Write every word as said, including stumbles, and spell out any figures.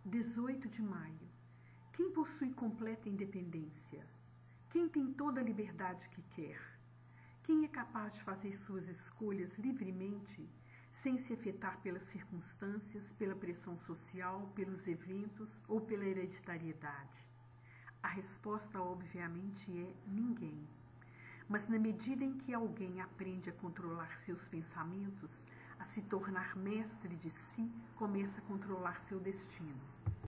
dezoito de maio. Quem possui completa independência? Quem tem toda a liberdade que quer? Quem é capaz de fazer suas escolhas livremente, sem se afetar pelas circunstâncias, pela pressão social, pelos eventos ou pela hereditariedade? A resposta, obviamente, é ninguém. Mas na medida em que alguém aprende a controlar seus pensamentos, a se tornar mestre de si, começa a controlar seu destino.